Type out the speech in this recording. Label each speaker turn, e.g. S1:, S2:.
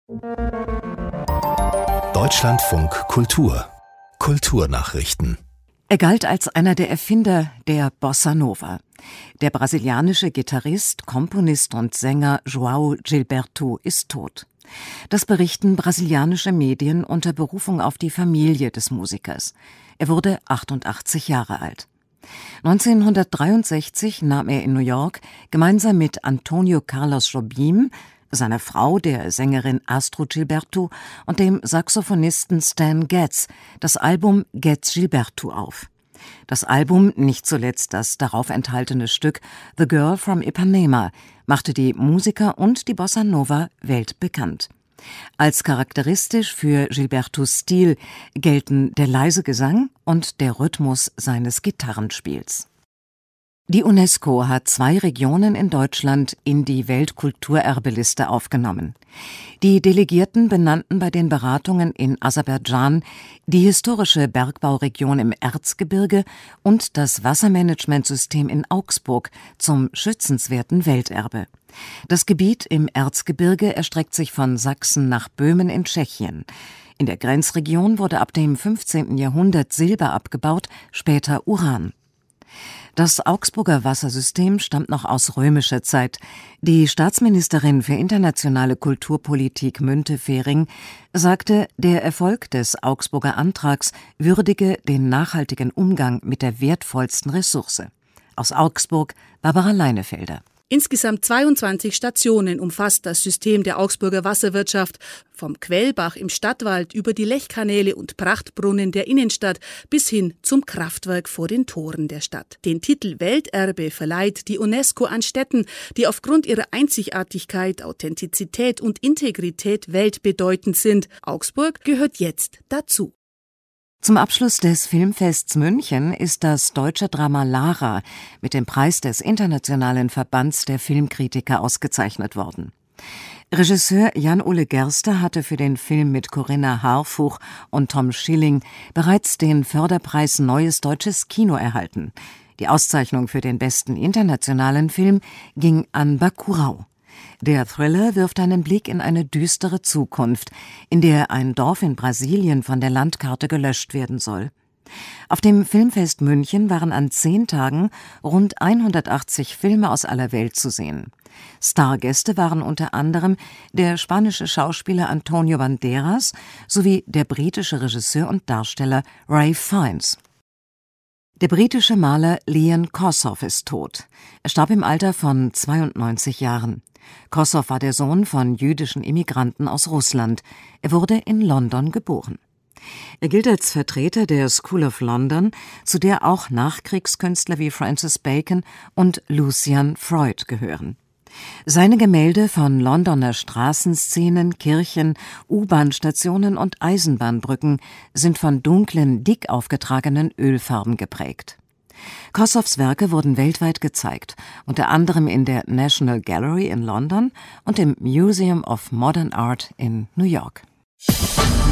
S1: Deutschlandfunk Kultur. Kulturnachrichten.
S2: Er galt als einer der Erfinder der Bossa Nova. Der brasilianische Gitarrist, Komponist und Sänger João Gilberto ist tot. Das berichten brasilianische Medien unter Berufung auf die Familie des Musikers. Er wurde 88 Jahre alt. 1963 nahm er in New York gemeinsam mit Antônio Carlos Jobim, seiner Frau, der Sängerin Astrid Gilberto, und dem Saxophonisten Stan Getz das Album Getz Gilberto auf. Das Album, nicht zuletzt das darauf enthaltene Stück The Girl from Ipanema, machte die Musiker und die Bossa Nova weltbekannt. Als charakteristisch für Gilbertos Stil gelten der leise Gesang und der Rhythmus seines Gitarrenspiels. Die UNESCO hat 2 Regionen in Deutschland in die Weltkulturerbeliste aufgenommen. Die Delegierten benannten bei den Beratungen in Aserbaidschan die historische Bergbauregion im Erzgebirge und das Wassermanagementsystem in Augsburg zum schützenswerten Welterbe. Das Gebiet im Erzgebirge erstreckt sich von Sachsen nach Böhmen in Tschechien. In der Grenzregion wurde ab dem 15. Jahrhundert Silber abgebaut, später Uran. Das Augsburger Wassersystem stammt noch aus römischer Zeit. Die Staatsministerin für internationale Kulturpolitik Müntefering sagte, der Erfolg des Augsburger Antrags würdige den nachhaltigen Umgang mit der wertvollsten Ressource. Aus Augsburg Barbara Leinefelder.
S3: Insgesamt 22 Stationen umfasst das System der Augsburger Wasserwirtschaft, vom Quellbach im Stadtwald über die Lechkanäle und Prachtbrunnen der Innenstadt bis hin zum Kraftwerk vor den Toren der Stadt. Den Titel Welterbe verleiht die UNESCO an Städten, die aufgrund ihrer Einzigartigkeit, Authentizität und Integrität weltbedeutend sind. Augsburg gehört jetzt dazu.
S2: Zum Abschluss des Filmfests München ist das deutsche Drama Lara mit dem Preis des Internationalen Verbands der Filmkritiker ausgezeichnet worden. Regisseur Jan-Ole Gerster hatte für den Film mit Corinna Harfuch und Tom Schilling bereits den Förderpreis Neues Deutsches Kino erhalten. Die Auszeichnung für den besten internationalen Film ging an Bacurau. Der Thriller wirft einen Blick in eine düstere Zukunft, in der ein Dorf in Brasilien von der Landkarte gelöscht werden soll. Auf dem Filmfest München waren an 10 Tagen rund 180 Filme aus aller Welt zu sehen. Stargäste waren unter anderem der spanische Schauspieler Antonio Banderas sowie der britische Regisseur und Darsteller Ralph Fiennes. Der britische Maler Leon Kossoff ist tot. Er starb im Alter von 92 Jahren. Kossoff war der Sohn von jüdischen Immigranten aus Russland. Er wurde in London geboren. Er gilt als Vertreter der School of London, zu der auch Nachkriegskünstler wie Francis Bacon und Lucian Freud gehören. Seine Gemälde von Londoner Straßenszenen, Kirchen, U-Bahn-Stationen und Eisenbahnbrücken sind von dunklen, dick aufgetragenen Ölfarben geprägt. Kossoffs Werke wurden weltweit gezeigt, unter anderem in der National Gallery in London und im Museum of Modern Art in New York.